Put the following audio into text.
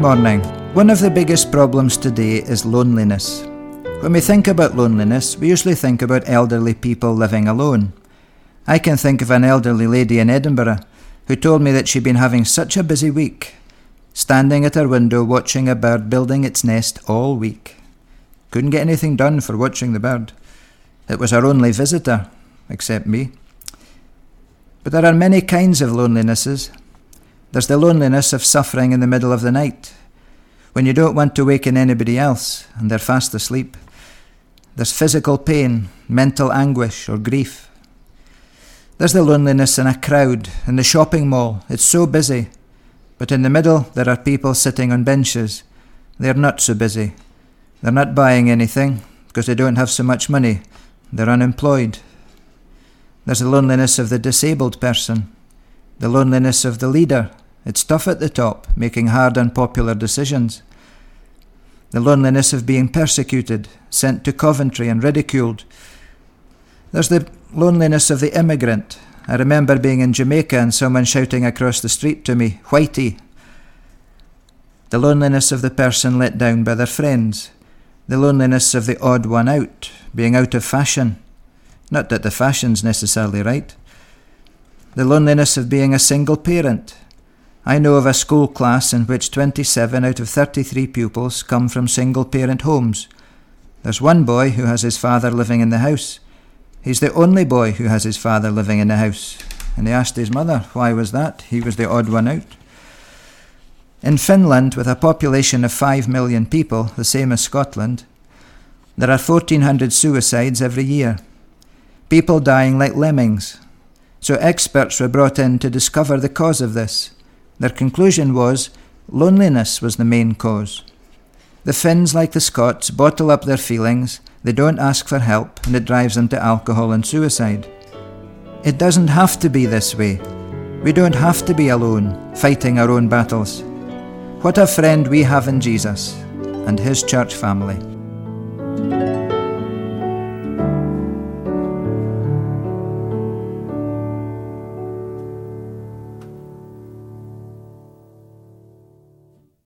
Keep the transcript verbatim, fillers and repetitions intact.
morning. One of the biggest problems today is loneliness. When we think about loneliness, we usually think about elderly people living alone. I can think of an elderly lady in Edinburgh who told me that she'd been having such a busy week, standing at her window watching a bird building its nest all week. Couldn't get anything done for watching the bird. It was her only visitor, except me. But there are many kinds of lonelinesses. There's the loneliness of suffering in the middle of the night, when you don't want to waken anybody else and they're fast asleep. There's physical pain, mental anguish or grief. There's the loneliness in a crowd, in the shopping mall. It's so busy. But in the middle, there are people sitting on benches. They're not so busy. They're not buying anything because they don't have so much money. They're unemployed. There's the loneliness of the disabled person, the loneliness of the leader. It's tough at the top, making hard, unpopular decisions. The loneliness of being persecuted, sent to Coventry and ridiculed. There's the loneliness of the immigrant. I remember being in Jamaica and someone shouting across the street to me, "Whitey." The loneliness of the person let down by their friends. The loneliness of the odd one out, being out of fashion. Not that the fashion's necessarily right. The loneliness of being a single parent. I know of a school class in which twenty-seven out of thirty-three pupils come from single-parent homes. There's one boy who has his father living in the house. He's the only boy who has his father living in the house. And he asked his mother, why was that? He was the odd one out. In Finland, with a population of five million people, the same as Scotland, there are fourteen hundred suicides every year. People dying like lemmings. So experts were brought in to discover the cause of this. Their conclusion was loneliness was the main cause. The Finns, like the Scots, bottle up their feelings, they don't ask for help, and it drives them to alcohol and suicide. It doesn't have to be this way. We don't have to be alone, fighting our own battles. What a friend we have in Jesus and his church family.